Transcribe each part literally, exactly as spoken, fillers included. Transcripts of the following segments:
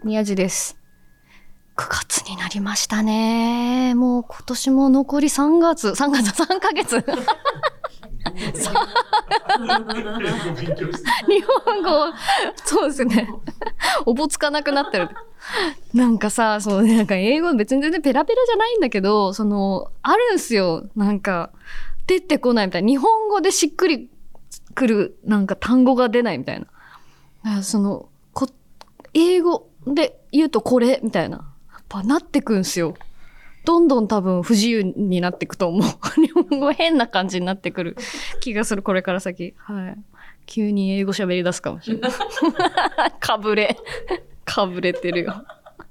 宮地です。くがつになりましたね。もう今年も残りさんがつ、さんがつさんかげつ。日本語、そうですね。おぼつかなくなってる。なんかさ、そうね、なんか英語別に全然ペラペラじゃないんだけど、その、あるんすよ。なんか、出てこないみたいな。日本語でしっくりくる、なんか単語が出ないみたいな。だからその、こ、英語で言うとこれみたいな。やっぱなってくんすよ。どんどん多分不自由になっていくと思う。日本語変な感じになってくる気がする、これから先。はい。急に英語喋り出すかもしれない。かぶれ。かぶれてるよ。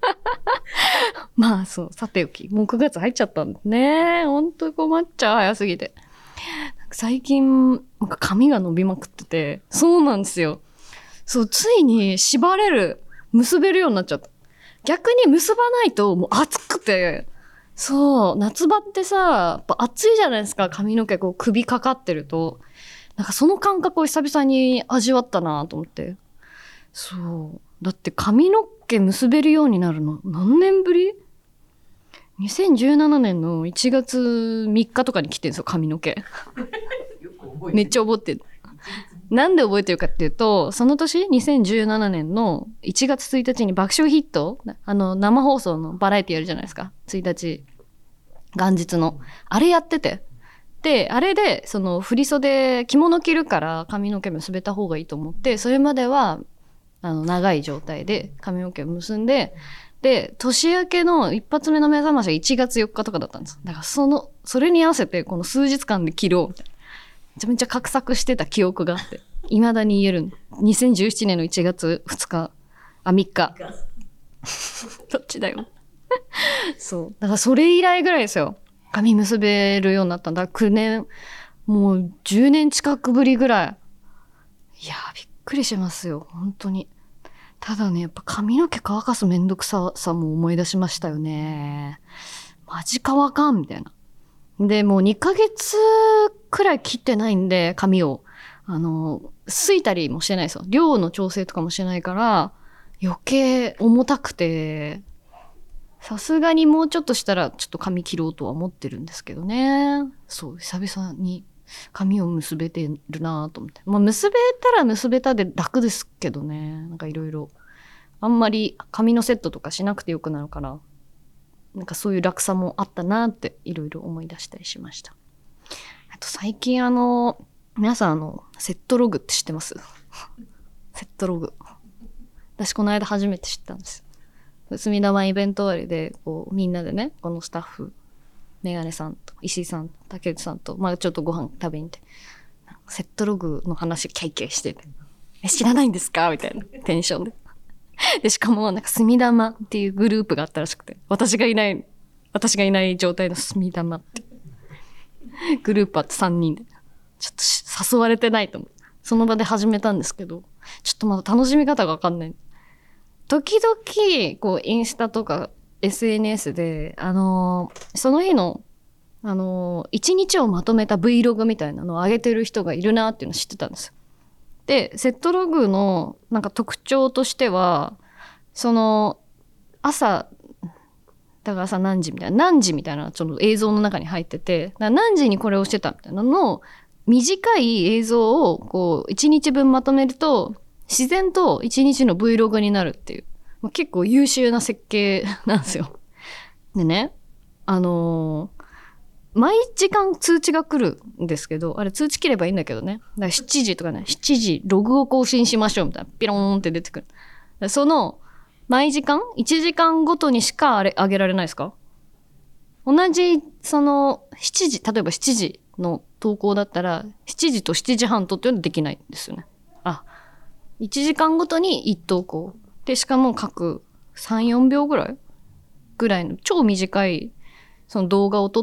まあそう、さておき。もうくがつ入っちゃったんですね。ほんと困っちゃう、早すぎて。最近、なんか髪が伸びまくってて。そうなんですよ。そう、ついに縛れる、結べるようになっちゃった。逆に結ばないともう暑くて、そう、夏場ってさ、やっぱ暑いじゃないですか、髪の毛こう首かかってると。なんかその感覚を久々に味わったなと思って。そう。だって髪の毛結べるようになるの何年ぶり ?にせんじゅうなな 年のいちがつみっかとかに来てるんですよ、髪の毛。めっちゃ覚えてる。なんで覚えてるかっていうと、その年、にせんじゅうななねんのいちがつついたちに爆笑ヒット、あの、生放送のバラエティやるじゃないですか。ついたち、元日の。あれやってて。で、あれで、その、振袖、着物着るから髪の毛結べた方がいいと思って、それまでは、あの、長い状態で髪の毛を結んで、で、年明けの一発目の目覚ましがいちがつよっかとかだったんです。だからその、それに合わせて、この数日間で着ろうみたいな。めちゃめちゃ画策してた記憶があって、未だに言える。にせんじゅうななねんのいちがつふつか、あ、みっか。どっちだよ。そう。だからそれ以来ぐらいですよ。髪結べるようになったんだ。きゅうねん、もうじゅうねん近くぶりぐらい。いやー、びっくりしますよ。本当に。ただね、やっぱ髪の毛乾かすめんどくささも思い出しましたよね。マジ乾かんみたいな。で、もうにかげつくらい切ってないんで、髪を。あの、すいたりもしてないですよ。量の調整とかもしてないから、余計重たくて、さすがにもうちょっとしたら、ちょっと髪切ろうとは思ってるんですけどね。そう、久々に髪を結べてるなぁと思って。まあ、結べたら結べたで楽ですけどね。なんかいろいろ。あんまり髪のセットとかしなくてよくなるから。なんかそういう楽さもあったなっていろいろ思い出したりしました。あと最近あの、皆さんあの、セットログって知ってます？セットログ。私この間初めて知ったんです。隅田湾イベント終わりで、こうみんなでね、このスタッフ、メガネさんと石井さんと竹内さんと、まあちょっとご飯食べに行って、セットログの話キャイキャイしてて、え、知らないんですかみたいなテンションで。で、しかも、なんか、隅玉っていうグループがあったらしくて、私がいない、私がいない状態の隅玉って。グループあってさんにんで。ちょっと誘われてないと思う。その場で始めたんですけど、ちょっとまだ楽しみ方がわかんない。時々、こう、インスタとか エスエヌエス で、あのー、その日の、あのー、一日をまとめた Vlog みたいなのを上げてる人がいるなっていうのを知ってたんですよ。で、セットログのなんか特徴としては、その朝、だから朝何時みたいな、何時みたいなその映像の中に入ってて、だから何時にこれをしてたみたいなのを短い映像をこういちにちぶんまとめると自然といちにちの Vlog になるっていう、まあ、結構優秀な設計なんですよ。でね、あのー毎時間通知が来るんですけど、あれ通知切ればいいんだけどね。だからしちじとかね、しちじログを更新しましょうみたいな、ピローンって出てくる。その、毎時間 ?いち 時間ごとにしかあれ、上げられないですか？同じ、その、しちじ、例えばしちじの投稿だったら、しちじとしちじはんとっていうのはできないんですよね。あ、いちじかんごとにいち投稿。で、しかも各さん、よんびょうぐらいぐらいの超短い、その動画を撮って、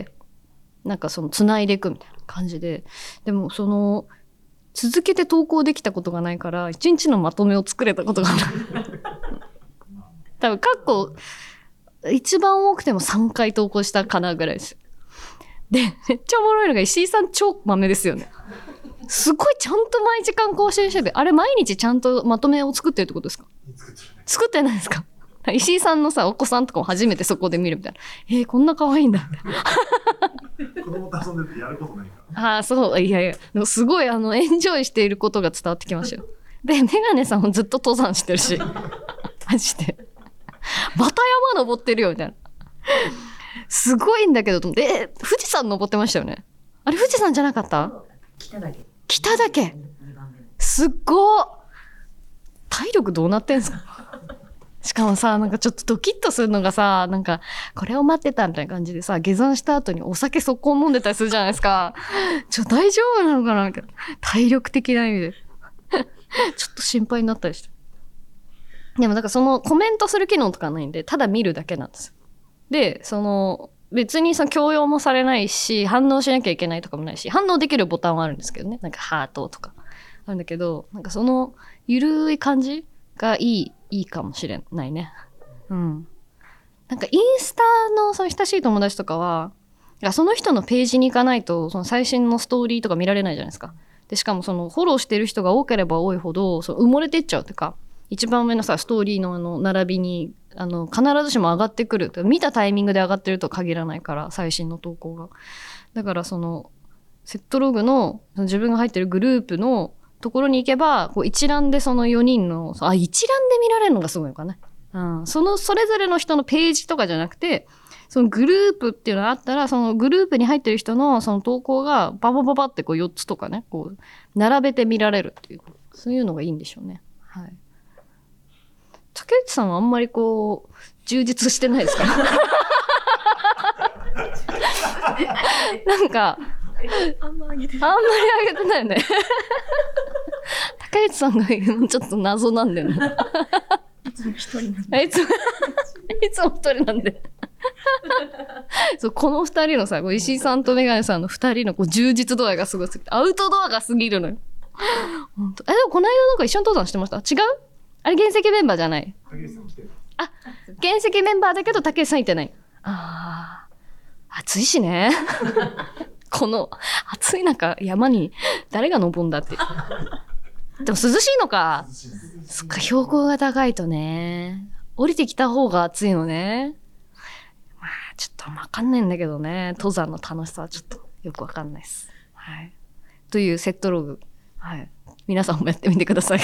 なんかその繋いでいくみたいな感じで。でもその、続けて投稿できたことがないから、一日のまとめを作れたことがない。多分、過去、一番多くてもさんかい投稿したかなぐらいです。で、めっちゃおもろいのが石井さん超豆ですよね。すごいちゃんと毎時間更新してて、あれ毎日ちゃんとまとめを作ってるってことですか？ 作ってるね。 作ってないですか？石井さんのさ、お子さんとかも初めてそこで見るみたいな。えー、こんな可愛いんだ。 子供と遊んでてやることないから。ああ、そう、いやいや、でもすごい、あの、エンジョイしていることが伝わってきましたよ。で、メガネさんもずっと登山してるし。マジで。また山登ってるよ、みたいな。すごいんだけど、と思って、え、富士山登ってましたよね。あれ、富士山じゃなかった？ 北だけ。 北だけ。すっごー。体力どうなってんすか？しかもさ、なんかちょっとドキッとするのがさ、なんか、これを待ってたみたいな感じでさ、下山した後にお酒速攻飲んでたりするじゃないですか。ちょ、大丈夫なのかなみたいな。体力的な意味で。ちょっと心配になったりして。でもなんかそのコメントする機能とかないんで、ただ見るだけなんです。で、その、別にその強要もされないし、反応しなきゃいけないとかもないし、反応できるボタンはあるんですけどね。なんかハートとかあるんだけど、なんかそのゆるい感じがいい、いいかもしれないね。うん。なんかインスタのその親しい友達とかは、その人のページに行かないと、その最新のストーリーとか見られないじゃないですか。で、しかもそのフォローしてる人が多ければ多いほど、その埋もれてっちゃうっていうか、一番上のさ、ストーリーのあの、並びに、あの、必ずしも上がってくる。見たタイミングで上がってるとは限らないから、最新の投稿が。だからその、セットログの、自分が入ってるグループのところに行けば、こう一覧でそのよにんの、あ、一覧で見られるのがすごいのかね。うん。その、それぞれの人のページとかじゃなくて、そのグループっていうのがあったら、そのグループに入ってる人のその投稿がババババってこうよっつとかね、こう、並べて見られるっていう、そういうのがいいんでしょうね。はい。竹内さんはあんまりこう、充実してないですか？なんか、 あんま上げてあんまり上げてないよね。竹内さんが今ちょっと謎なんだよね。 いつも一人なんで。 あいつも、いつも一人なんで。そう、この二人のさ、石井さんとメガネさんの二人のこう充実度合いがすごすぎて、アウトドアが過ぎるのよ。本当。え、でもこの間なんか一緒に登山してました？違う？あれ原石メンバーじゃない？ 竹内さん来てる。 あ、原石メンバーだけど竹内さんいてない。ああ、暑いしね。この暑い中山に誰が登んだって。でも涼しいのか。そっか、標高が高いとね。降りてきた方が暑いのね。まあ、ちょっとわかんないんだけどね。登山の楽しさはちょっとよくわかんないです。はい。というセットログ。はい。皆さんもやってみてください。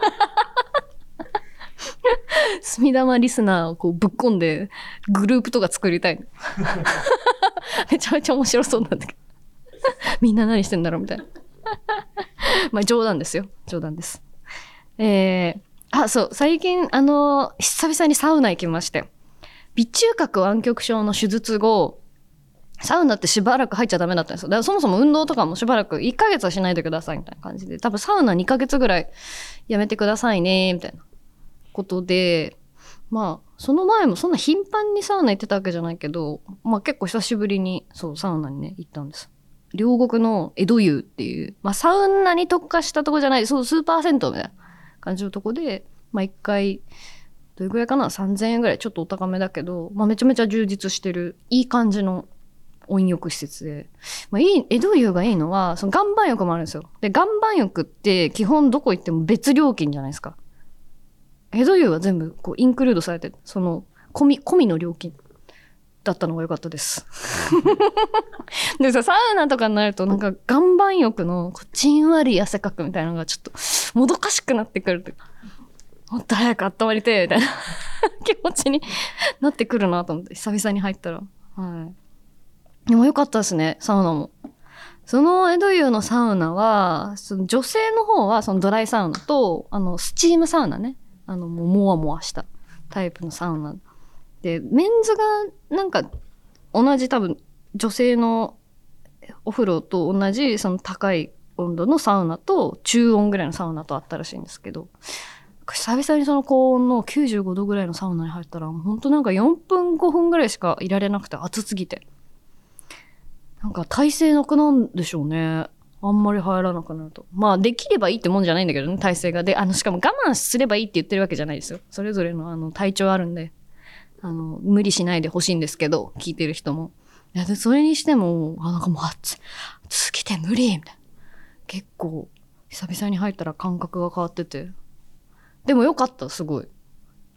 隅玉リスナーをこうぶっ込んでグループとか作りたい。めちゃめちゃ面白そうなんだけど。みんな何してんだろうみたいな。まあ冗談ですよ。冗談です。えー、あ、そう、最近、あの、久々にサウナ行きまして。鼻中隔湾曲症の手術後、サウナってしばらく入っちゃダメだったんですよ。だからそもそも運動とかもしばらくいっかげつはしないでくださいみたいな感じで、多分サウナにかげつぐらいやめてくださいね、みたいなことで、まあ、その前もそんな頻繁にサウナ行ってたわけじゃないけど、まあ結構久しぶりに、そう、サウナにね、行ったんです。両国の江戸湯っていう、まあサウナに特化したとこじゃない、そう、スーパー銭湯みたいな感じのとこで、まあ一回、どれぐらいかな ?さんぜんえんぐらい、ちょっとお高めだけど、まあめちゃめちゃ充実してる、いい感じの温浴施設で。まあいい、江戸湯がいいのは、その岩盤浴もあるんですよ。で、岩盤浴って基本どこ行っても別料金じゃないですか。江戸湯は全部こうインクルードされて、その、込み、込みの料金だったのが良かったです。でさ、サウナとかになるとなんか岩盤浴のこうじんわり汗かくみたいなのがちょっともどかしくなってくるというか、もっと早く温まりてえみたいな気持ちになってくるなと思って、久々に入ったら。はい。でも良かったですね、サウナも。その江戸湯のサウナは、その女性の方はそのドライサウナと、あの、スチームサウナね。あの、もう、もわもわしたタイプのサウナ。で、メンズが、なんか、同じ多分、女性のお風呂と同じ、その高い温度のサウナと、中温ぐらいのサウナとあったらしいんですけど、久々にその高温のきゅうじゅうごどぐらいのサウナに入ったら、ほんとなんかよんぷんごふんぐらいしかいられなくて、暑すぎて。なんか体勢なくなんでしょうね。あんまり入らなくなると。まあ、できればいいってもんじゃないんだけどね、体勢が。で、あの、しかも我慢すればいいって言ってるわけじゃないですよ。それぞれの、あの、体調あるんで、あの、無理しないでほしいんですけど、聞いてる人も。いや、で、それにしても、あ、なんかもう暑い、暑すぎて無理みたいな。結構、久々に入ったら感覚が変わってて。でもよかった、すごい。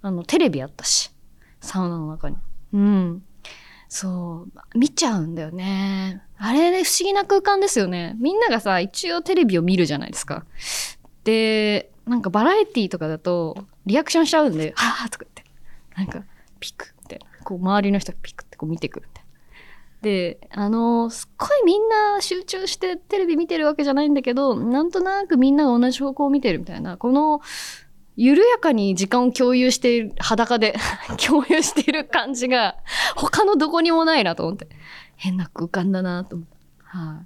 あのテレビあったし、サウナの中に。うん。そう、見ちゃうんだよね。あれね、不思議な空間ですよね。みんながさ、一応テレビを見るじゃないですか。で、なんかバラエティとかだと、リアクションしちゃうんで、はぁーとか言って、なんか、ピクみたいな。こう、周りの人がピクってこう見てくるみたいな。で、あのー、すっごいみんな集中してテレビ見てるわけじゃないんだけど、なんとなくみんなが同じ方向を見てるみたいな、この、緩やかに時間を共有している、裸で共有している感じが他のどこにもないなと思って。変な空間だなと思って。はい、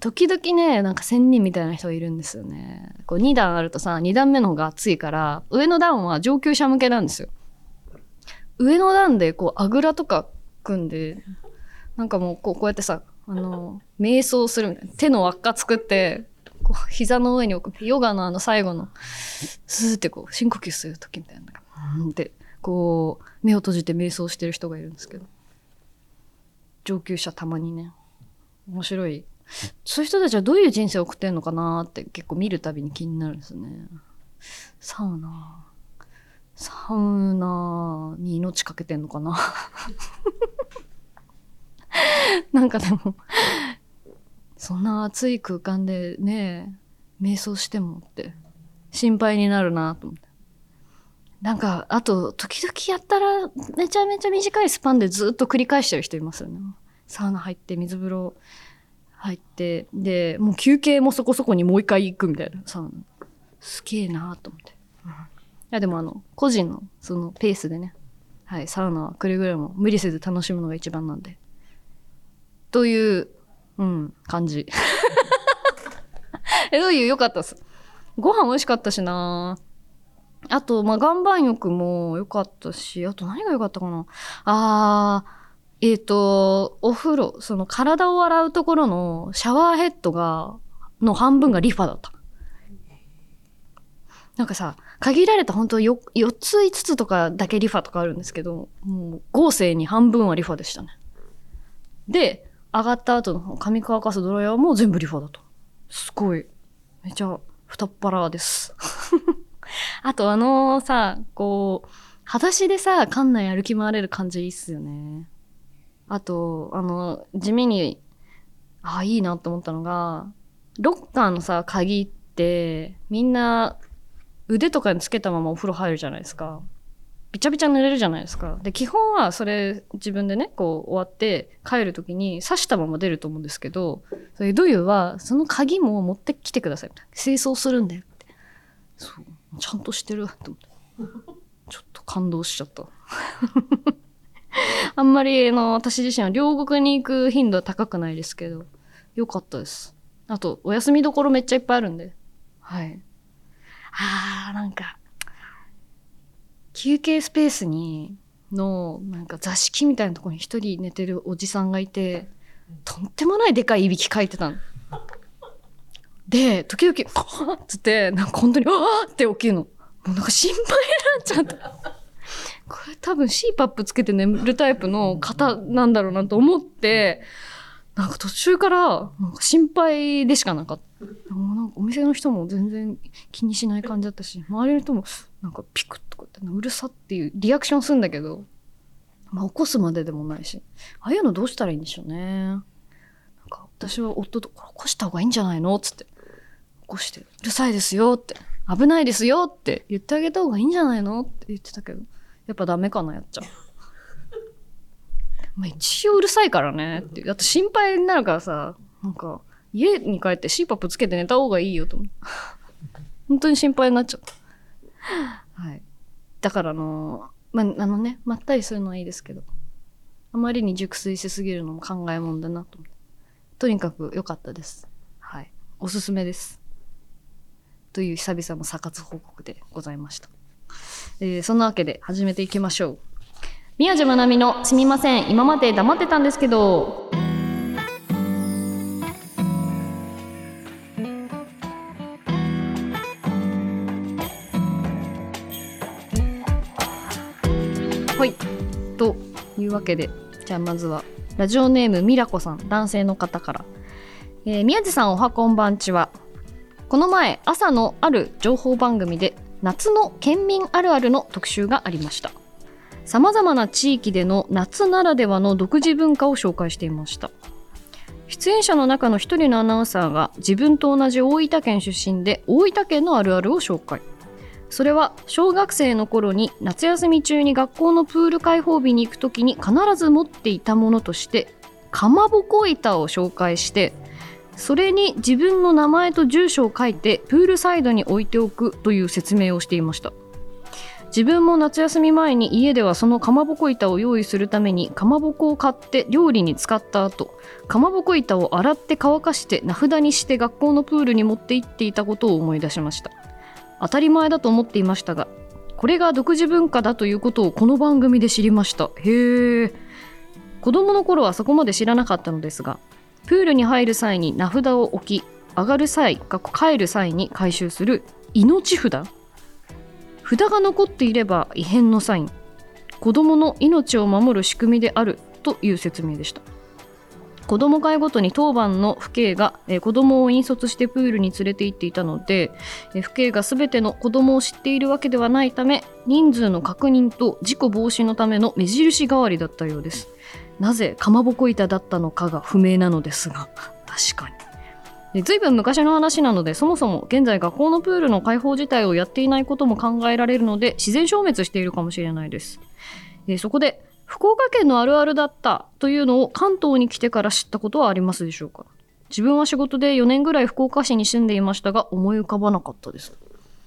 時々ね、なんか仙人みたいな人がいるんですよね。こうに段あるとさ、に段目の方が暑いから、上の段は上級者向けなんですよ。上の段でこうあぐらとか組んで、なんかもうこうこうやってさ、あの、瞑想するみたいな。手の輪っか作って、こう膝の上に置く、ヨガのあの最後のスーってこう深呼吸する時みたいな、うんってこう目を閉じて瞑想してる人がいるんですけど、上級者たまにね、面白い。そういう人たちはどういう人生を送ってんのかなって結構見るたびに気になるんですね。サウナサウナに命かけてんのかななんかでもそんな暑い空間でね、瞑想してもって心配になるなと思って。なんか、あと、時々やったらめちゃめちゃ短いスパンでずっと繰り返してる人いますよね。サウナ入って、水風呂入って、で、もう休憩もそこそこにもう一回行くみたいな、サウナ。すげえなと思って。うん、いや、でもあの、個人のそのペースでね、はい、サウナはくれぐれも無理せず楽しむのが一番なんで。という、うん、感じ。え、どういう良かったっす。ご飯美味しかったしな。あと、まあ、岩盤浴も良かったし、あと何が良かったかな。あー、えっと、お風呂、その体を洗うところのシャワーヘッドが、の半分がリファだった。なんかさ、限られた本当よよっついつつとかだけリファとかあるんですけど、もう豪勢に半分はリファでしたね。で、上がった後の髪乾かすドライヤーも全部リファだと。すごい。めちゃ太っ腹です。あとあのさ、こう、裸足でさ、館内歩き回れる感じいいっすよね。あと、あの、地味に、ああ、いいなと思ったのが、ロッカーのさ、鍵って、みんな腕とかにつけたままお風呂入るじゃないですか。びちゃびちゃ濡れるじゃないですか。で、基本はそれ自分でね、こう終わって帰るときに刺したまま出ると思うんですけど、それどういうは、その鍵も持ってきてください。清掃するんだよって。そう。ちゃんとしてると思って。ちょっと感動しちゃった。あんまり、あの、私自身は両国に行く頻度は高くないですけど、よかったです。あと、お休みどころめっちゃいっぱいあるんで。はい。あー、なんか、休憩スペースにのなんか座敷みたいなところに一人寝てるおじさんがいて、とんでもないでかいいびきかいてたので、時々あーっつってなんか本当にあーって起きるの。もうなんか心配になっちゃった。これ多分 シーパップ つけて眠るタイプの方なんだろうなと思って、なんか途中からなんか心配でしかなかった。もうなんかお店の人も全然気にしない感じだったし、周りの人もなんかピクッとかってうるさっていうリアクションするんだけど、まあ、起こすまででもないし、ああいうのどうしたらいいんでしょうね。なんか私は夫と起こした方がいいんじゃないのっつって、起こしてうるさいですよって、危ないですよって言ってあげた方がいいんじゃないのって言ってたけど、やっぱダメかな、やっちゃう。まあ一応うるさいからねって。だって心配になるからさ、なんか家に帰って シーパップ つけて寝た方がいいよと思う。本当に心配になっちゃった。はい。だからあの、まあ、あのね、まったりするのはいいですけど、あまりに熟睡しすぎるのも考えもんだなと思って。とにかく良かったです。はい。おすすめです。という久々の査活報告でございました。えー、そんなわけで始めていきましょう。宮地まなみのすみません、今まで黙ってたんですけど。はい。というわけで、じゃあまずはラジオネームみらこさん、男性の方から。えー、宮地さんおはこんばんちは。この前朝のある情報番組で夏の県民あるあるの特集がありました。さまざまな地域での夏ならではの独自文化を紹介していました。出演者の中の一人のアナウンサーが自分と同じ大分県出身で大分県のあるあるを紹介。それは小学生の頃に夏休み中に学校のプール開放日に行くときに必ず持っていたものとしてかまぼこ板を紹介して、それに自分の名前と住所を書いてプールサイドに置いておくという説明をしていました。自分も夏休み前に家ではそのかまぼこ板を用意するためにかまぼこを買って料理に使った後、かまぼこ板を洗って乾かして名札にして学校のプールに持って行っていたことを思い出しました。当たり前だと思っていましたが、これが独自文化だということをこの番組で知りました。へえ。子供の頃はそこまで知らなかったのですが、プールに入る際に名札を置き、上がる際、帰る際に回収する命札。札が残っていれば異変のサイン。子供の命を守る仕組みであるという説明でした。子供会ごとに当番の父兄が、えー、子供を引率してプールに連れて行っていたので、えー、父兄が全ての子供を知っているわけではないため、人数の確認と事故防止のための目印代わりだったようです。なぜかまぼこ板だったのかが不明なのですが、確かに。で、ずいぶん昔の話なので、そもそも現在学校のプールの開放自体をやっていないことも考えられるので、自然消滅しているかもしれないです。えー、そこで福岡県のあるあるだったというのを関東に来てから知ったことはありますでしょうか。自分は仕事でよねんぐらい福岡市に住んでいましたが、思い浮かばなかったです。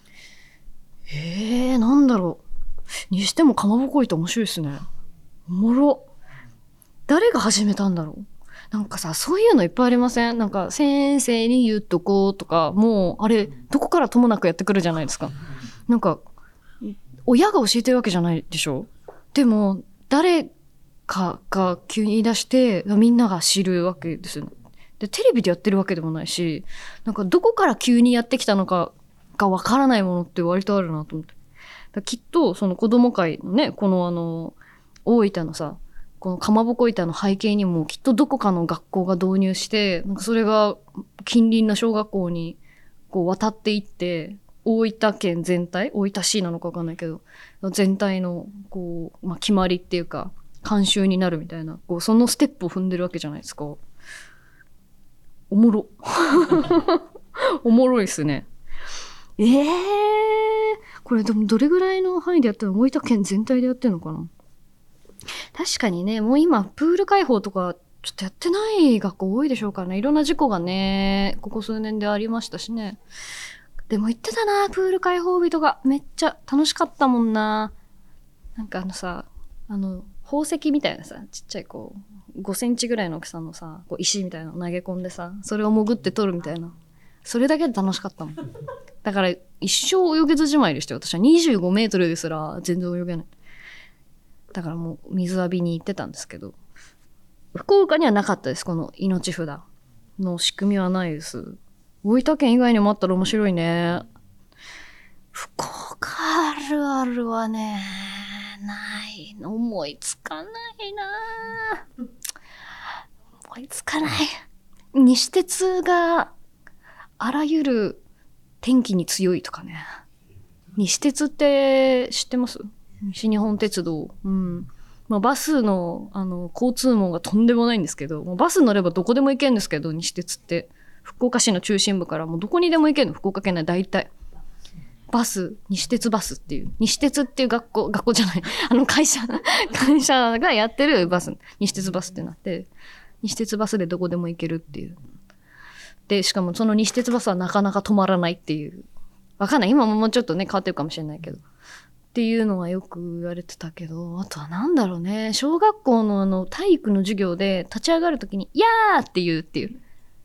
えー、なんだろう。にしてもかまぼこ板面白いですね。おもろ。誰が始めたんだろう。なんかさ、そういうのいっぱいありません？なんか先生に言っとこうとか、もうあれどこからともなくやってくるじゃないですか。なんか親が教えてるわけじゃないでしょ。でも誰かが急に言い出してみんなが知るわけですよね。でテレビでやってるわけでもないし、なんかどこから急にやってきたのかがわからないものって割とあるなと思って。だきっとその子供会のね、このあの大分のさ、このかまぼこ板の背景にもきっとどこかの学校が導入して、なんかそれが近隣の小学校にこう渡っていって、大分県全体、大分市なのか分かんないけど、全体のこう、まあ、決まりっていうか慣習になるみたいな、こうそのステップを踏んでるわけじゃないですか。おもろおもろいですね。えー、これでもどれぐらいの範囲でやってるの？大分県全体でやってるのかな。確かにね、もう今プール開放とかちょっとやってない学校多いでしょうからね。いろんな事故がね、ここ数年でありましたしね。でも行ってたな、プール開放日とかめっちゃ楽しかったもんな。なんかあのさ、あの宝石みたいなさ、ちっちゃいこうごセンチぐらいの大きさのさ、こう石みたいなの投げ込んでさ、それを潜って取るみたいな。それだけで楽しかったもん。だから一生泳げずじまいでしたよ。私はにじゅうごメートルですら全然泳げない。だからもう水浴びに行ってたんですけど、福岡にはなかったです。この命札の仕組みはないです。大分県以外にもあったら面白いね。福岡あるあるはね、ないの、思いつかないな。思いつかない。西鉄があらゆる天気に強いとかね。西鉄って知ってます？西日本鉄道。うん。まあ、バスの、あの、交通網がとんでもないんですけど、もうバス乗ればどこでも行けるんですけど、西鉄って。福岡市の中心部からもうどこにでも行けるの、福岡県内大体。バス、西鉄バスっていう。西鉄っていう学校、学校じゃない。あの会社、会社がやってるバス、西鉄バスってなって、西鉄バスでどこでも行けるっていう。で、しかもその西鉄バスはなかなか止まらないっていう。わかんない。今ももうちょっとね、変わってるかもしれないけど。っていうのはよく言われてたけど、あとはなんだろうね、小学校のあの体育の授業で立ち上がるときに「やー!」って言うっていう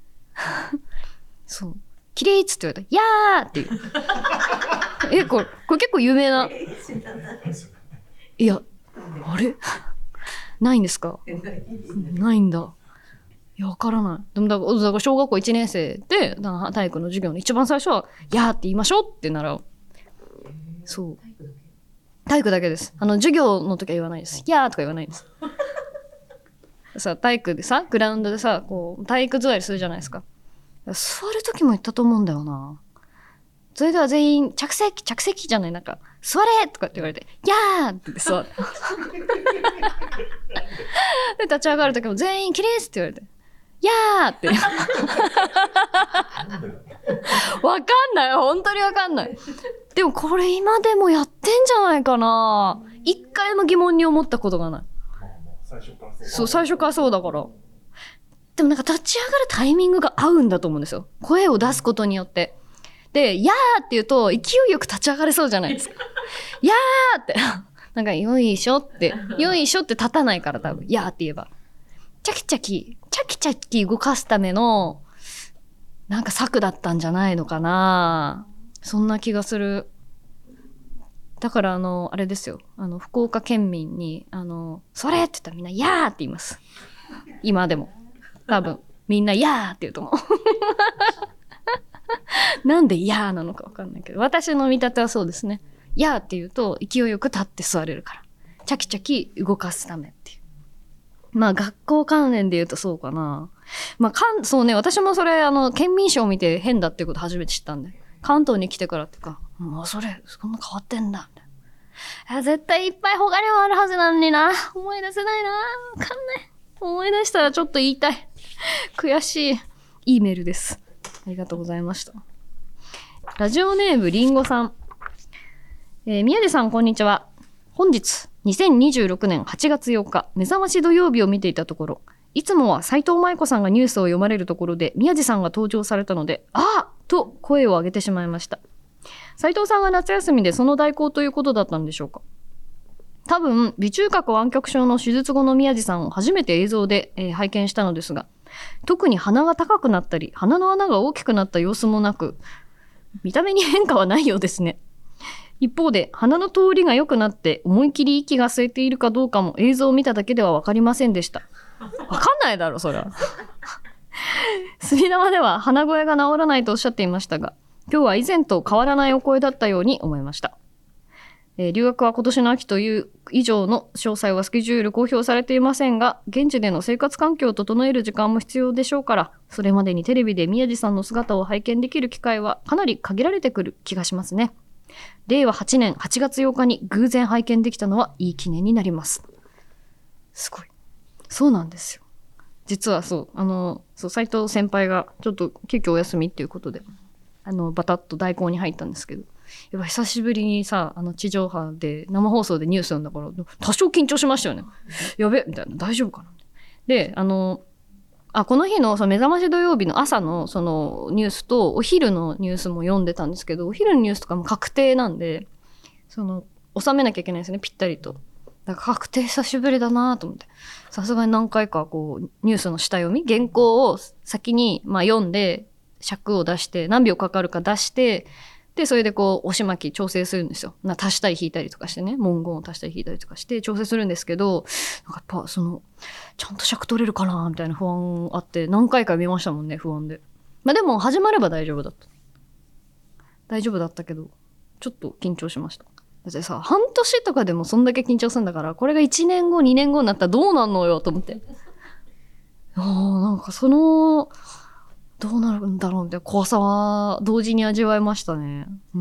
そう「起立!」って言われたら「やー!」っていうえ、これこれ結構有名な。いや、あれないんですか？ないんだ。いや、わからない。でもだからだから小学校いちねん生でだから体育の授業の一番最初は「やー!」って言いましょうって習う。そう、体育だけです。あの授業の時は言わないです。いやーとか言わないです。さ、体育でさ、グラウンドでさ、こう体育座りするじゃないですか。座る時も言ったと思うんだよな。 それでは全員着席着席じゃないなんか座れとかって言われてやーって言って座るで立ち上がる時も全員起立って言われてやーってわかんない本当にわかんない。でもこれ今でもやってんじゃないかな。一回も疑問に思ったことがない。 最初からそう。 そう最初からそうだから。でもなんか立ち上がるタイミングが合うんだと思うんですよ。声を出すことによって。で、やーって言うと勢いよく立ち上がれそうじゃないですか。やーって。なんかよいしょって、よいしょって立たないから多分、やーって言えば。チャキチャキ、チャキチャキ動かすための、なんか策だったんじゃないのかな。そんな気がする。だからあの、あれですよ。あの、福岡県民に、あの、それって言ったらみんな、やーって言います。今でも。多分、みんな、やーって言うと思う。なんでやーなのかわかんないけど、私の見立てはそうですね。やーって言うと、勢いよく立って座れるから。チャキチャキ動かすためっていう。まあ、学校関連で言うとそうかな。まあ、かん、そうね、私もそれ、あの、県民賞を見て変だっていうこと初めて知ったんで。関東に来てからっていうか、もうそれ、そんな変わってんだ。みたいな。絶対いっぱい他にもあるはずなのにな。思い出せないな。わかんない。思い出したらちょっと言いたい。悔しい。いいメールです。ありがとうございました。ラジオネームりんごさん。えー、宮地さんこんにちは。本日、にせんにじゅうろくねんはちがつよっか、目覚まし土曜日を見ていたところ、いつもは斉藤舞子さんがニュースを読まれるところで、宮地さんが登場されたので、あーと声を上げてしまいました。斉藤さんが夏休みでその代行ということだったんでしょうか。多分、鼻中隔湾曲症の手術後の宮地さんを初めて映像で、えー、拝見したのですが、特に鼻が高くなったり、鼻の穴が大きくなった様子もなく、見た目に変化はないようですね。一方で、鼻の通りが良くなって思い切り息が吸えているかどうかも映像を見ただけでは分かりませんでした。分かんないだろ、それは。隅玉では鼻声が治らないとおっしゃっていましたが、今日は以前と変わらないお声だったように思いました。えー、留学は今年の秋という以上の詳細はスケジュール公表されていませんが、現地での生活環境を整える時間も必要でしょうから、それまでにテレビで宮地さんの姿を拝見できる機会はかなり限られてくる気がしますね。れいわはちねんはちがつようかに偶然拝見できたのはいい記念になります。すごい。そうなんですよ。実はそう、あの、そう、斉藤先輩がちょっと急遽お休みっていうことで、あの、バタッと代行に入ったんですけど、やっぱ久しぶりにさ、あの地上波で生放送でニュース読んだから多少緊張しましたよね。やべみたいな、大丈夫かな。で、あのあこの日のその目覚まし土曜日の朝のそのニュースとお昼のニュースも読んでたんですけど、お昼のニュースとかも確定なんで、その収めなきゃいけないですね、ぴったりと。だから確定久しぶりだなと思って、さすがに何回かこうニュースの下読み、原稿を先にまあ読んで尺を出して何秒かかるか出して。で、それでこう、押し巻き調整するんですよ。な足したり引いたりとかしてね、文言を足したり引いたりとかして調整するんですけど、なんかやっぱその、ちゃんと尺取れるかなみたいな不安あって、何回か見ましたもんね、不安で。まあでも、始まれば大丈夫だった。大丈夫だったけど、ちょっと緊張しました。だってさ、半年とかでもそんだけ緊張するんだから、これがいちねんご、にねんごになったらどうなんのよ、と思って。ああ、なんかその、どうなるんだろうみたいな怖さは同時に味わいましたね。うん。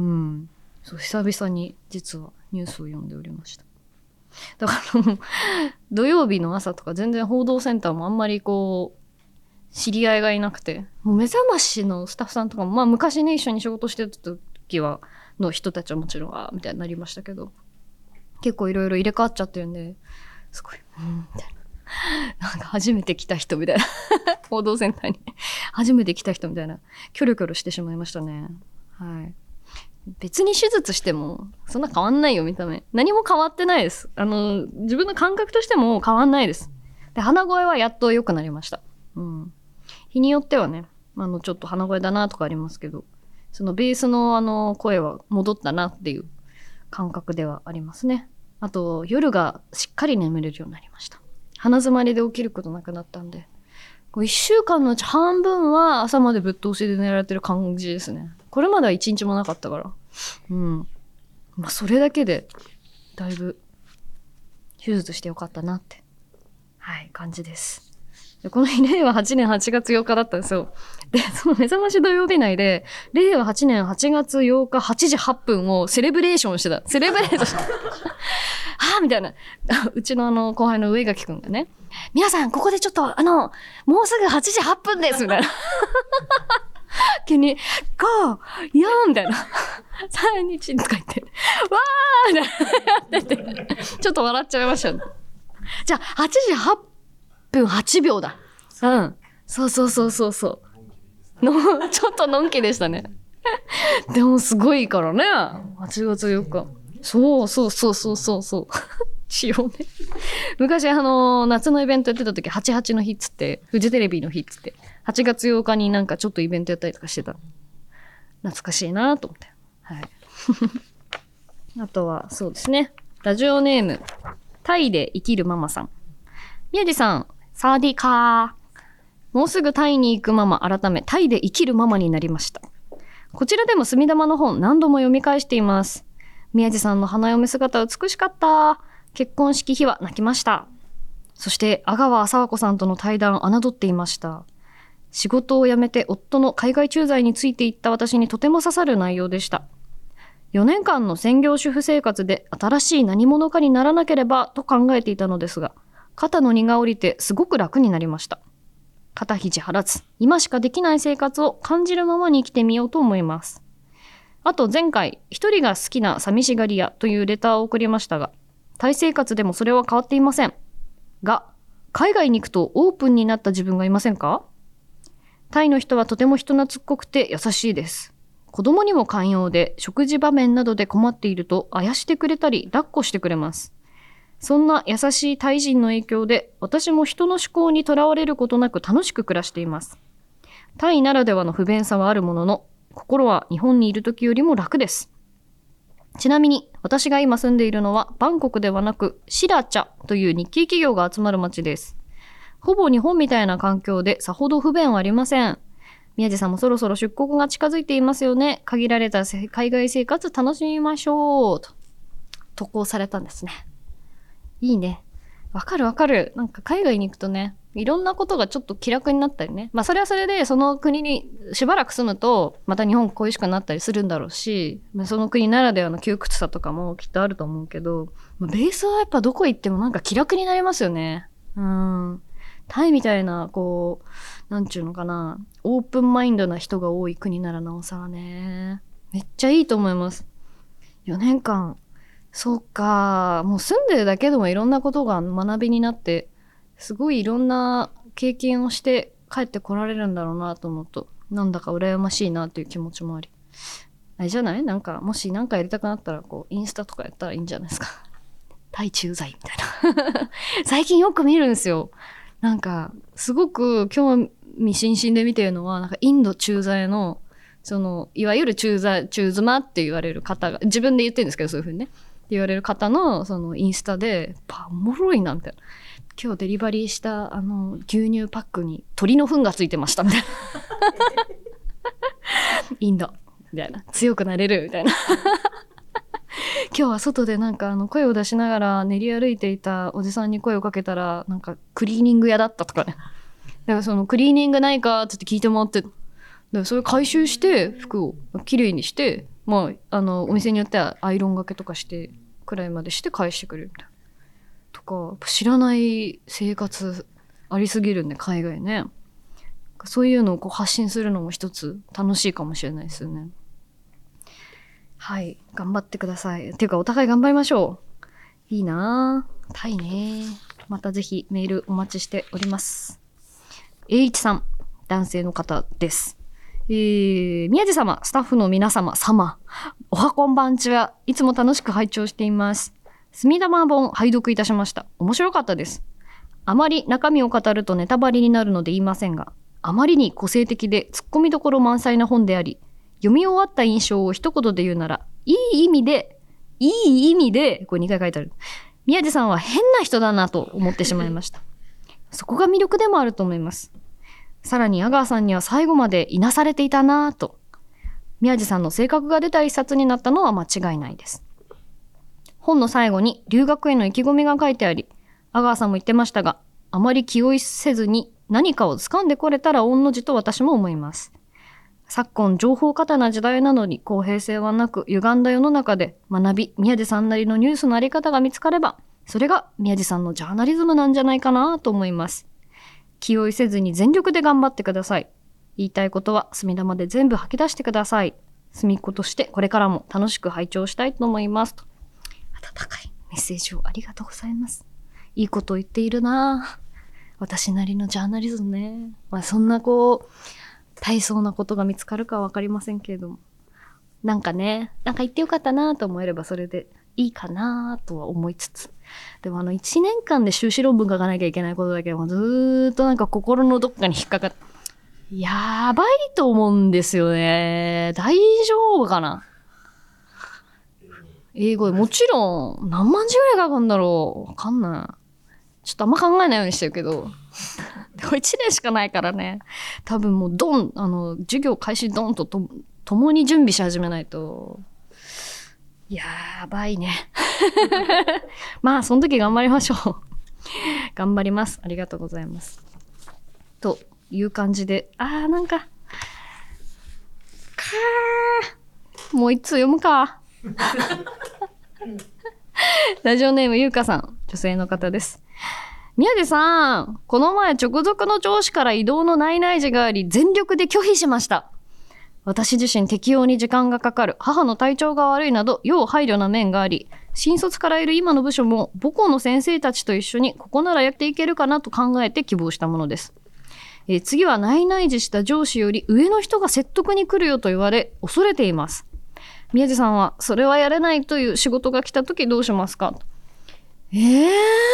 そう、久々に実はニュースを読んでおりました。だからもう、土曜日の朝とか全然報道センターもあんまりこう、知り合いがいなくて、もう目覚ましのスタッフさんとかも、まあ昔ね、一緒に仕事してた時は、の人たちはもちろん、あみたいになりましたけど、結構いろいろ入れ替わっちゃってるんで、すごい、うん、みたいな。なんか初めて来た人みたいな報道センターに初めて来た人みたいなキョロキョロしてしまいましたね。はい。別に手術してもそんな変わんないよ、見た目。何も変わってないです。あの自分の感覚としても変わんないです。で、鼻声はやっと良くなりました。うん。日によってはね、あのちょっと鼻声だなとかありますけど、そのベースのあの声は戻ったなっていう感覚ではありますね。あと夜がしっかり眠れるようになりました。鼻詰まりで起きることなくなったんで、こういっしゅうかんのうち半分は朝までぶっ通しで寝られてる感じですね。これまではいちにちもなかったから。うん。まあそれだけでだいぶ手術してよかったなって、はい、感じです。 でこの日、れいわはちねんはちがつようかだったんですよ。で、その目覚まし土曜日内で、れいわはちねんはちがつようかはちじはっぷんをセレブレーションしてた。セレブレーションしてた。はぁみたいな。うちのあの、後輩の上垣くんがね、皆さん、ここでちょっと、あの、もうすぐはちじはっぷんですみたいな。急に、ご、よんみたいな。さんにちとか言って、わーみたいなやってて、ちょっと笑っちゃいましたね。じゃあ、はちじはっぷんはちびょうだ。うん。そうそうそうそうそう。の、ちょっとのんきでしたね。でもすごいからね。はちがつよっか。そうそうそうそうそうそう。しようね。昔あの、夏のイベントやってた時、はちはちの日っつって、フジテレビの日っつって、はちがつようかになんかちょっとイベントやったりとかしてた。懐かしいなと思って。はい。あとは、そうですね。ラジオネーム、タイで生きるママさん。宮地さん、サワディーカー。もうすぐタイに行くママ、改め、タイで生きるママになりました。こちらでも墨玉の本、何度も読み返しています。宮地さんの花嫁姿美しかった。結婚式日は泣きました。そして、阿川佐和子さんとの対談、侮っていました。仕事を辞めて夫の海外駐在についていった私にとても刺さる内容でした。よねんかんの専業主婦生活で新しい何者かにならなければと考えていたのですが、肩の荷が下りてすごく楽になりました。肩肘張らず、今しかできない生活を感じるままに生きてみようと思います。あと前回、一人が好きな寂しがり屋というレターを送りましたが、タイ生活でもそれは変わっていません。が、海外に行くとオープンになった自分がいませんか？タイの人はとても人懐っこくて優しいです。子供にも寛容で、食事場面などで困っているとあやしてくれたり抱っこしてくれます。そんな優しいタイ人の影響で、私も人の思考にとらわれることなく楽しく暮らしています。タイならではの不便さはあるものの、心は日本にいる時よりも楽です。ちなみに、私が今住んでいるのはバンコクではなく、シラチャという日系企業が集まる町です。ほぼ日本みたいな環境でさほど不便はありません。宮地さんもそろそろ出国が近づいていますよね。限られた海外生活楽しみましょう。と投稿されたんですね。いいね。わかるわかる。なんか海外に行くとね、いろんなことがちょっと気楽になったりね。まあそれはそれでその国にしばらく住むとまた日本恋しくなったりするんだろうし、その国ならではの窮屈さとかもきっとあると思うけど、ベースはやっぱどこ行ってもなんか気楽になりますよね。うん。タイみたいな、こう、なんちゅうのかな、オープンマインドな人が多い国ならなおさらね。めっちゃいいと思います。よねんかん。そうか。もう住んでるだけでもいろんなことが学びになって、すごいいろんな経験をして帰ってこられるんだろうなと思うと、なんだか羨ましいなっていう気持ちもあり。あれじゃない？なんか、もしなんかやりたくなったら、こう、インスタとかやったらいいんじゃないですか。タイ駐在みたいな。最近よく見るんですよ。なんか、すごく興味津々で見てるのは、なんかインド駐在の、その、いわゆる駐在、駐妻って言われる方が、自分で言ってるんですけど、そういうふうにね。って言われる方の、その、インスタで、パ、おもろいな、みたいな。今日デリバリーした、あの、牛乳パックに鳥の糞がついてました、みたいな。インド、みたいな。強くなれる、みたいな。今日は外でなんかあの声を出しながら練り歩いていたおじさんに声をかけたらなんかクリーニング屋だったとかね。だからそのクリーニングないかって聞いてもらって、だからそれ回収して服をきれいにして、まああのお店によってはアイロンがけとかしてくらいまでして返してくれるみたいな。とか知らない生活ありすぎるんで海外ね。そういうのをこう発信するのも一つ楽しいかもしれないですよね。はい。頑張ってください。っていうか、お互い頑張りましょう。いいなぁ。タイね。またぜひメールお待ちしております。エイチさん、男性の方です。えー、宮地様、スタッフの皆様、様、おはこんばんちは。いつも楽しく拝聴しています。墨玉本、拝読いたしました。面白かったです。あまり中身を語るとネタバレになるので言いませんが、あまりに個性的で突っ込みどころ満載な本であり、読み終わった印象を一言で言うなら、いい意味で、いい意味で、これにかい書いてある。宮地さんは変な人だなと思ってしまいました。そこが魅力でもあると思います。さらに阿川さんには最後までいなされていたなぁと。宮地さんの性格が出た一冊になったのは間違いないです。本の最後に留学への意気込みが書いてあり、阿川さんも言ってましたが、あまり気負いせずに何かを掴んでこれたら御の字と私も思います。昨今情報過多な時代なのに公平性はなく歪んだ世の中で学び、宮地さんなりのニュースのあり方が見つかれば、それが宮地さんのジャーナリズムなんじゃないかなと思います。気負いせずに全力で頑張ってください。言いたいことは隅田まで全部吐き出してください。隅っことしてこれからも楽しく拝聴したいと思います。と温かいメッセージをありがとうございます。いいことを言っているな。私なりのジャーナリズムね。まあそんなこう大層なことが見つかるかは分かりませんけれども、なんかね、なんか言ってよかったなと思えればそれでいいかなとは思いつつ、でもあのいちねんかんで修士論文書かなきゃいけないことだけはずーっとなんか心のどっかに引っかかって、やばいと思うんですよね。大丈夫かな。英語でもちろん何万字ぐらい書くんだろう。わかんない。ちょっとあんま考えないようにしてるけど。でもいちねんしかないからね。多分もうドン、あの、授業開始ドンとと共に準備し始めないと。やばいね。まあ、その時頑張りましょう。頑張ります。ありがとうございます。という感じで、あーなんか、かー、もう一通読むか。ラジオネームゆうかさん、女性の方です。宮地さん、この前直属の上司から異動の内々事があり、全力で拒否しました。私自身適応に時間がかかる、母の体調が悪いなど要配慮な面があり、新卒からいる今の部署も母校の先生たちと一緒にここならやっていけるかなと考えて希望したものです。えー、次は内々事した上司より上の人が説得に来るよと言われ恐れています。宮地さんはそれはやれないという仕事が来た時どうしますか？えー、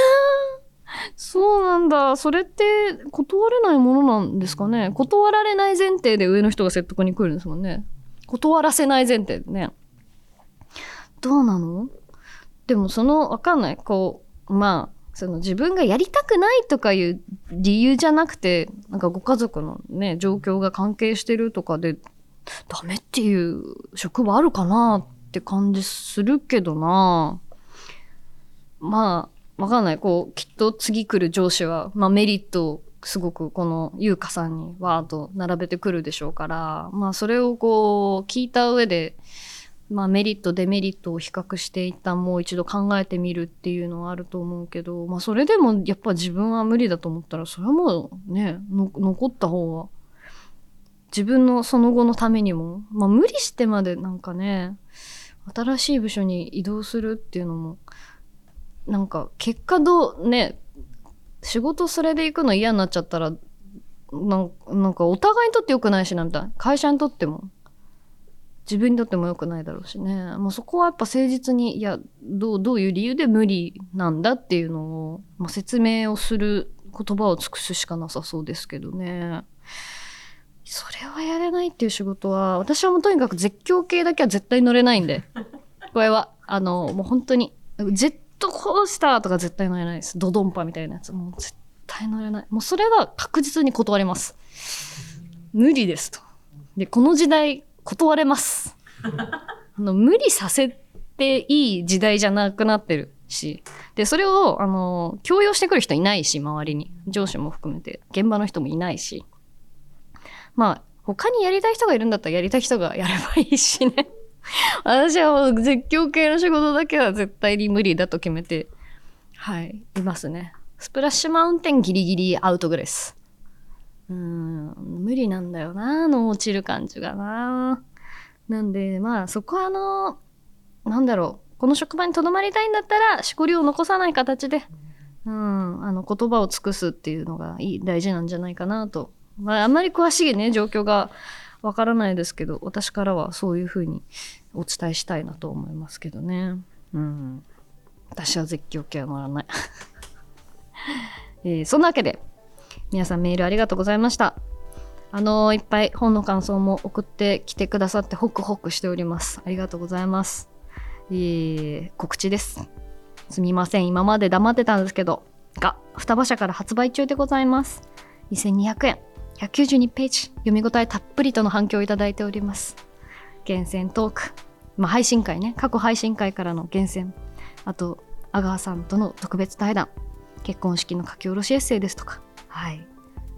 そうなんだ。それって断れないものなんですかね。断られない前提で上の人が説得に来るんですもんね。断らせない前提でね。どうなの？でもそのわかんないこうまあその自分がやりたくないとかいう理由じゃなくて、なんかご家族のね状況が関係してるとかでダメっていう職場あるかなって感じするけどな。まあわかんないこうきっと次来る上司は、まあ、メリットをすごくこの優香さんにワード並べてくるでしょうから、まあそれをこう聞いた上で、まあ、メリットデメリットを比較して一旦もう一度考えてみるっていうのはあると思うけど、まあ、それでもやっぱ自分は無理だと思ったらそれはもうねの残った方が自分のその後のためにも、まあ、無理してまでなんかね新しい部署に移動するっていうのもなんか結果どうね仕事それで行くの嫌になっちゃったらなんなんかお互いにとって良くないしなみたいな、会社にとっても自分にとっても良くないだろうしね。もうそこはやっぱ誠実にいやどうどういう理由で無理なんだっていうのを、まあ、説明をする言葉を尽くすしかなさそうですけどね。それはやれないっていう仕事は私はもうとにかく絶叫系だけは絶対乗れないんでこれはあのもう本当にジェットコースターとか絶対乗れないです。ドドンパみたいなやつもう絶対乗れない。もうそれは確実に断ります。無理ですと。でこの時代断れますあの無理させていい時代じゃなくなってるし、でそれをあの強要してくる人いないし、周りに上司も含めて現場の人もいないし、まあ他にやりたい人がいるんだったらやりたい人がやればいいしね私はもう絶叫系の仕事だけは絶対に無理だと決めてはいいますね。スプラッシュマウンテンギリギリアウトぐらいです。うーん無理なんだよな、あの落ちる感じがな。なんでまあそこはあのなんだろうこの職場にとどまりたいんだったらしこりを残さない形で、うん、あの言葉を尽くすっていうのがいい大事なんじゃないかなと。まああんまり詳しいね状況がわからないですけど、私からはそういうふうにお伝えしたいなと思いますけどね。うん、私は絶叫系は乗らない、えー、そんなわけで皆さんメールありがとうございました。あのー、いっぱい本の感想も送ってきてくださってホクホクしております。ありがとうございます。えー、告知です。すみません今まで黙ってたんですけどが双葉社から発売中でございます。にせんにひゃくえんひゃくきゅうじゅうにページ、読み応えたっぷりとの反響をいただいております。厳選トーク、まあ、配信会ね過去配信会からの厳選、あと阿川さんとの特別対談、結婚式の書き下ろしエッセイですとか、はい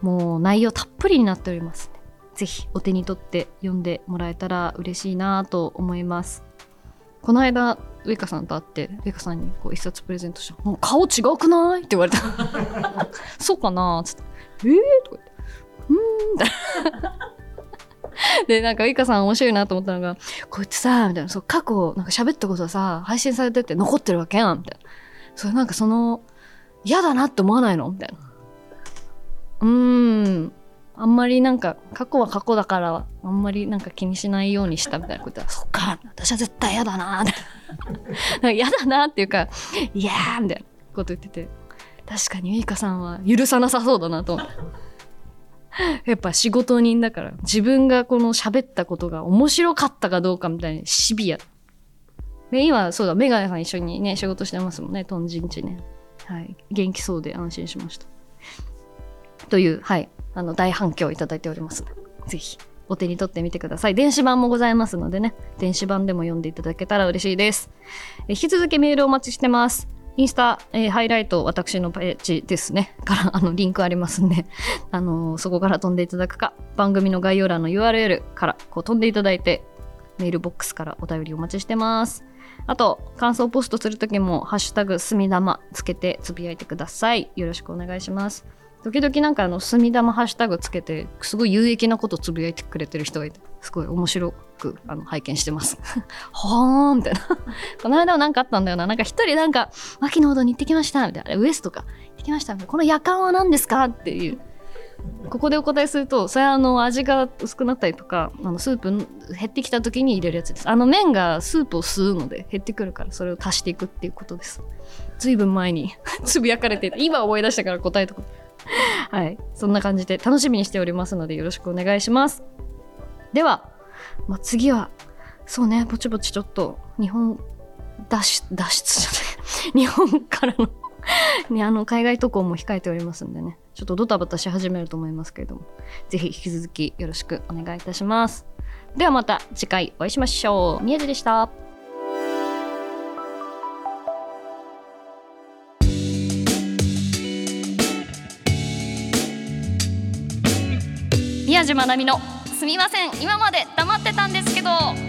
もう内容たっぷりになっております。ぜひお手に取って読んでもらえたら嬉しいなと思います。この間ウイカさんと会ってウイカさんにこう一冊プレゼントしたら、もう顔違くないって言われたそうかなつってえーとか言ってうーんみたいなでなんかウイカさん面白いなと思ったのが、こうやってさみたいな、そう過去なんか喋ったことはさ配信されてって残ってるわけやんみたいな、それなんかその嫌だなって思わないのみたいな、うーんあんまりなんか過去は過去だからあんまりなんか気にしないようにしたみたいなことは、そっか私は絶対嫌だなって嫌だなっていうかいやーみたいなこと言ってて、確かにウイカさんは許さなさそうだなと思ってやっぱ仕事人だから自分がこの喋ったことが面白かったかどうかみたいにシビアで、今そうだメガネさん一緒にね仕事してますもんね、トンジンチね、はい、元気そうで安心しましたという、はいあの大反響をいただいております。ぜひお手に取ってみてください。電子版もございますのでね、電子版でも読んでいただけたら嬉しいです。え引き続きメールお待ちしてます。インスタ、えー、ハイライト私のページですねからあのリンクありますんで、あのー、そこから飛んでいただくか、番組の概要欄の ユーアールエル からこう飛んでいただいてメールボックスからお便りお待ちしてます。あと感想ポストするときもハッシュタグすみだまつけてつぶやいてください。よろしくお願いします。時々なんかあのすみだまハッシュタグつけてすごい有益なことつぶやいてくれてる人がいて、すごい面白くあの拝見してますはーんみたいなこの間はなんかあったんだよな、なんか一人なんか牧野うどんに行ってきましたみたいな、ウエストか行ってきましたみたいな、この夜間は何ですかっていう、ここでお答えするとそれはあの味が薄くなったりとかあのスープ減ってきた時に入れるやつです。あの麺がスープを吸うので減ってくるから、それを足していくっていうことです。ずいぶん前につぶやかれていた、今思い出したから答えたことはい、そんな感じで楽しみにしておりますのでよろしくお願いします。では、まあ、次はそうねぼちぼちちょっと日本脱出脱出じゃない日本からのね、あの海外渡航も控えておりますんでね、ちょっとドタバタし始めると思いますけれども、ぜひ引き続きよろしくお願いいたします。ではまた次回お会いしましょう。宮地でした。宮地まなみのすみません今まで黙ってたんですけど。